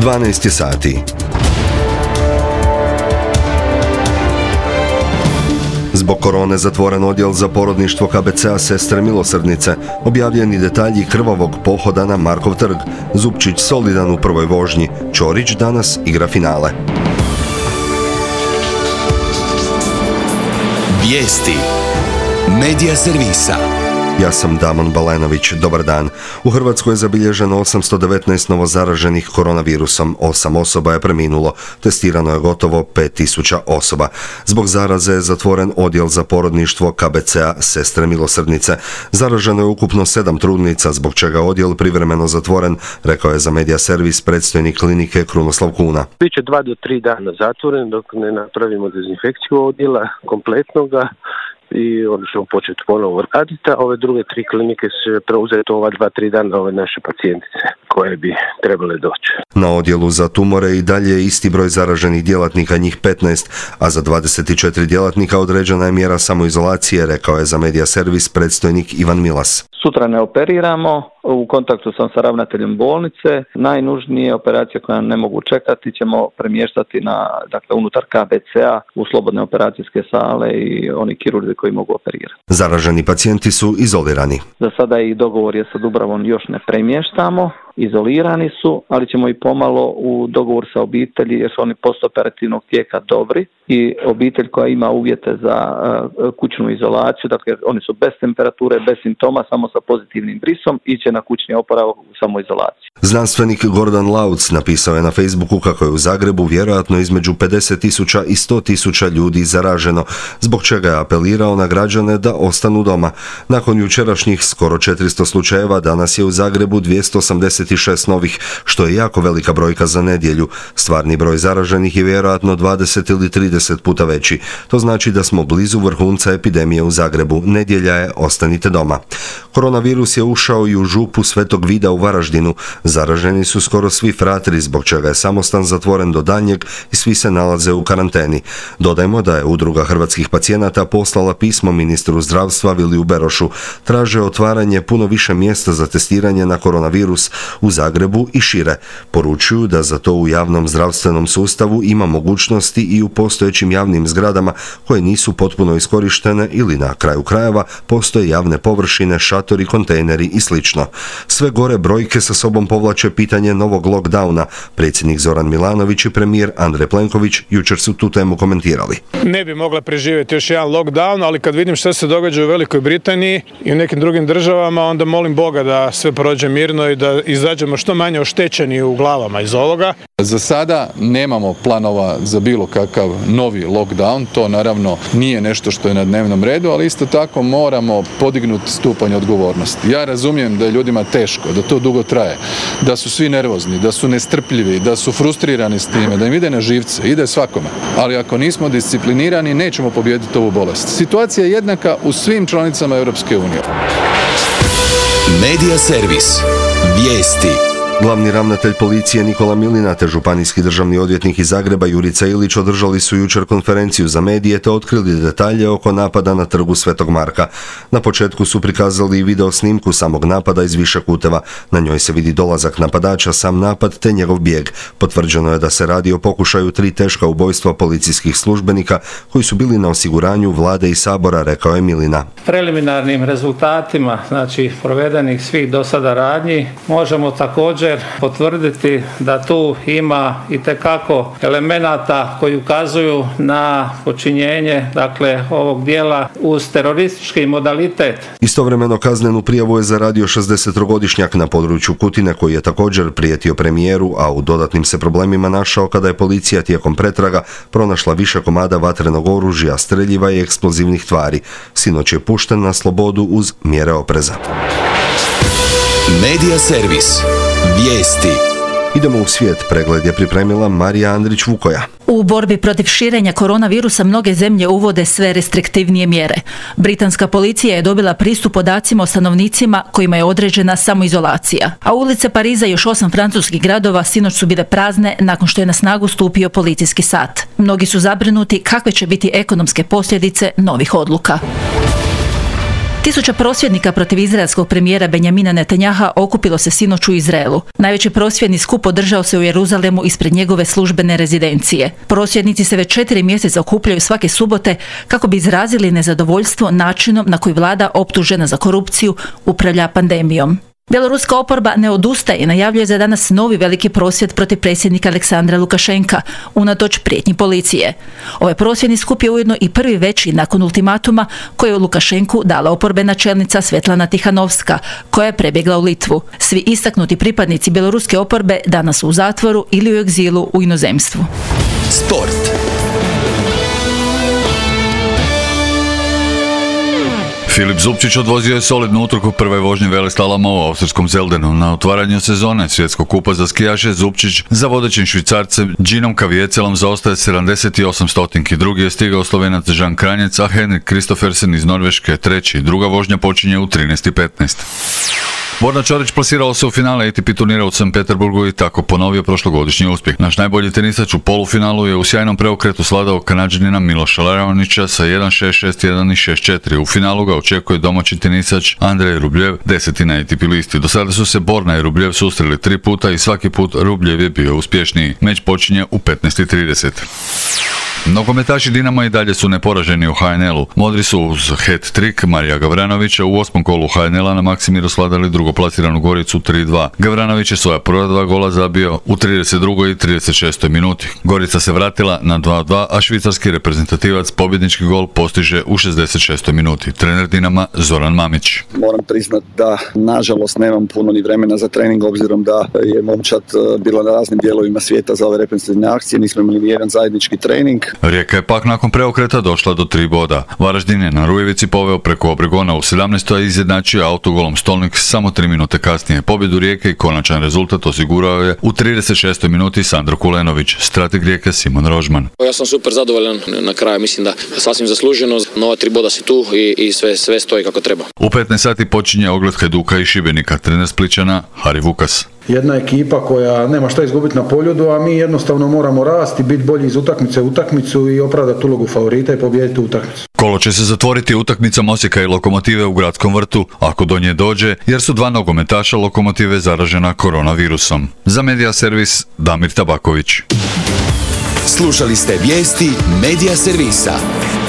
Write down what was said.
12 je sati. Zbog korone zatvoren odjel za porodništvo KBC-a Sestre milosrdnice. Objavljeni detalji krvavog pohoda na Markov trg. Zupčić solidan u prvoj vožnji. Ćorić danas igra finale. Vijesti Medija servisa. Ja sam Damon Balenović, dobar dan. U Hrvatskoj je zabilježeno 819 novozaraženih koronavirusom, 8 osoba je preminulo, testirano je gotovo 5000 osoba. Zbog zaraze je zatvoren odjel za porodništvo KBC-a Sestre milosrdnice. Zaraženo je ukupno 7 trudnica, zbog čega je odjel privremeno zatvoren, rekao je za Medija servis predstojnik klinike Krunoslav Kuna. Biće 2 do 3 dana zatvoren dok ne napravimo dezinfekciju odjela kompletnoga i onda ćemo početi ponovo raditi, a ove druge 3 klinike će preuzeti ova 2-3 dana ove naše pacijentice koje bi trebale doći. Na odjelu za tumore i dalje je isti broj zaraženih djelatnika, njih 15, a za 24 djelatnika određena je mjera samoizolacije, rekao je za Medija servis predstojnik Ivan Milas. Sutra ne operiramo, u kontaktu sam sa ravnateljem bolnice, najnužnije operacije koje ne mogu čekati ćemo premještati unutar KBC-a u slobodne operacijske sale i oni kirurzi koji mogu operirati. Zaraženi pacijenti su izolirani. Za sada i dogovor je sa Dubravom još ne premještamo. Izolirani su, ali ćemo i pomalo u dogovor sa obitelji jer su oni postoperativnog tijeka dobri i obitelj koja ima uvjete za kućnu izolaciju, dakle oni su bez temperature, bez simptoma, samo sa pozitivnim brisom, iće na kućni oporavak u samoizolaciju. Znanstvenik Gordan Lauc napisao je na Facebooku kako je u Zagrebu vjerojatno između 50.000 i 100.000 ljudi zaraženo, zbog čega je apelirao na građane da ostanu doma. Nakon jučerašnjih skoro 400 slučajeva, danas je u Zagrebu 286 novih, što je jako velika brojka za nedjelju. Stvarni broj zaraženih je vjerojatno 20 ili 30 puta veći. To znači da smo blizu vrhunca epidemije u Zagrebu. Nedjelja je ostanite doma. Koronavirus je ušao i u župu Svetog Vida u Varaždinu. Zaraženi su skoro svi fratri, zbog čega je samostan zatvoren do daljnjeg i svi se nalaze u karanteni. Dodajmo da je Udruga hrvatskih pacijenata poslala pismo ministru zdravstva Viliju Berošu. Traže otvaranje puno više mjesta za testiranje na koronavirus u Zagrebu i šire. Poručuju da za to u javnom zdravstvenom sustavu ima mogućnosti i u postojećim javnim zgradama koje nisu potpuno iskorištene ili na kraju krajeva postoje javne površine, šatori, kontejneri i slično. Sve gore brojke sa sobom povlače pitanje novog lockdowna. Predsjednik Zoran Milanović i premijer Andrej Plenković jučer su tu temu komentirali. Ne bi mogla preživjeti još jedan lockdown, ali kad vidim što se događa u Velikoj Britaniji i u nekim drugim državama, onda molim Boga da sve prođe mirno i da izađemo što manje oštećeni u glavama iz ovoga. Za sada nemamo planova za bilo kakav novi lockdown, to naravno nije nešto što je na dnevnom redu, ali isto tako moramo podignuti stupanj odgovornosti. Ja razumijem da je ljudima teško, da to dugo traje, da su svi nervozni, da su nestrpljivi, da su frustrirani s time, da im ide na živce, ide svakome. Ali ako nismo disciplinirani, nećemo pobijediti ovu bolest. Situacija je jednaka u svim članicama Europske unije. Medija servis. Vijesti. Glavni ravnatelj policije Nikola Milina te županijski državni odvjetnik iz Zagreba Jurica Ilić održali su jučer konferenciju za medije te otkrili detalje oko napada na trgu Svetog Marka. Na početku su prikazali i video snimku samog napada iz više kuteva. Na njoj se vidi dolazak napadača, sam napad te njegov bijeg. Potvrđeno je da se radi o pokušaju 3 teška ubojstva policijskih službenika koji su bili na osiguranju vlade i sabora, rekao je Milina. Preliminarnim rezultatima, provedenih svih do sada radnji, možemo također potvrditi da tu ima itekako elemenata koji ukazuju na počinjenje ovog djela uz teroristički modalitet. Istovremeno kaznenu prijavu je zaradio 60-godišnjak na području Kutine koji je također prijetio premijeru, a u dodatnim se problemima našao kada je policija tijekom pretraga pronašla više komada vatrenog oružja, streljiva i eksplozivnih tvari. Sinoć je pušten na slobodu uz mjere opreza. Medija servis. Vijesti. Idemo u svijet, pregled je pripremila Marija Andrić-Vukoja. U borbi protiv širenja koronavirusa mnoge zemlje uvode sve restriktivnije mjere. Britanska policija je dobila pristup podacima o stanovnicima kojima je određena samoizolacija. A ulice Pariza i još 8 francuskih gradova sinoć su bile prazne nakon što je na snagu stupio policijski sat. Mnogi su zabrinuti kakve će biti ekonomske posljedice novih odluka. Tisuća prosvjednika protiv izraelskog premijera Benjamina Netanjaha okupilo se sinoć u Izraelu. Najveći prosvjedni skup održao se u Jeruzalemu ispred njegove službene rezidencije. Prosvjednici se već 4 mjeseca okupljaju svake subote kako bi izrazili nezadovoljstvo načinom na koji vlada optužena za korupciju upravlja pandemijom. Bjeloruska oporba ne odustaje i najavljuje za danas novi veliki prosvjed protiv predsjednika Aleksandra Lukašenka, unatoč prijetnji policije. Ovaj prosvjedni skup je ujedno i prvi veći nakon ultimatuma koji je Lukašenku dala oporbena čelnica Svetlana Tihanovska, koja je prebjegla u Litvu. Svi istaknuti pripadnici bjeloruske oporbe danas su u zatvoru ili u egzilu u inozemstvu. Sport. Filip Zupčić odvozio je solidnu utrku prve vožnje veleslalama u austrijskom Zeldenu. Na otvaranju sezone svjetskog kupa za skijaše Zupčić za vodećim Švicarcem Ginom Kaviecelom zaostaje 78 stotinki. Drugi je stigao Slovenac Žan Kranjec, a Henrik Kristoffersen iz Norveške treći. Druga vožnja počinje u 13:15. Borna Čorić plasirao se u finale ATP turnira u St. Peterburgu i tako ponovio prošlogodišnji uspjeh. Naš najbolji tenisač u polufinalu je u sjajnom preokretu svladao Kanađanina Miloša Raonića sa 1-6, 6-1 i 6-4. U finalu ga očekuje domaći tenisač Andrej Rubljev, 10. na ATP listi. Do sada su se Borna i Rubljev susreli 3 puta i svaki put Rubljev je bio uspješniji. Meč počinje u 15:30. Nogometaši Dinama i dalje su neporaženi u HNL-u. Modri su uz hat-trick Marija Gavranovića u 8. kolu HNL-a na Maksimiru svladali drugoplasiranu Goricu 3:2. Gavranović je svoja prva 2 gola zabio u 32. i 36. minuti. Gorica se vratila na 2:2, a švicarski reprezentativac pobjednički gol postiže u 66. minuti. Trener Dinama Zoran Mamić. Moram priznat da nažalost nemam puno ni vremena za trening, obzirom da je momčad bila na raznim dijelovima svijeta za ove reprezentativne akcije, nismo imali nijedan zajednički trening. Rijeka je pak nakon preokreta došla do 3 boda. Varaždin je na Rujevici poveo preko Obregona u 17. a izjednačio autogolom Stolnik samo 3 minute kasnije. Pobjedu Rijeke i konačan rezultat osigurao je u 36. minuti Sandro Kulenović, strateg Rijeke Simon Rožman. Ja sam super zadovoljan na kraju, mislim da sasvim zasluženo. Nova 3 boda si tu i sve stoji kako treba. U 15 sati počinje ogled Hajduka i Šibenika, trener Splićana Hari Vukas. Jedna ekipa koja nema šta izgubiti na Poljudu, a mi jednostavno moramo rasti, biti bolji iz utakmice u utakmicu i opravdati ulogu favorita i pobijediti utakmicu. Kolo će se zatvoriti utakmicom Osijeka i Lokomotive u Gradskom vrtu, ako do nje dođe, jer su 2 nogometaša Lokomotive zaražena koronavirusom. Za Medija servis Damir Tabaković. Slušali ste vijesti Medija servisa.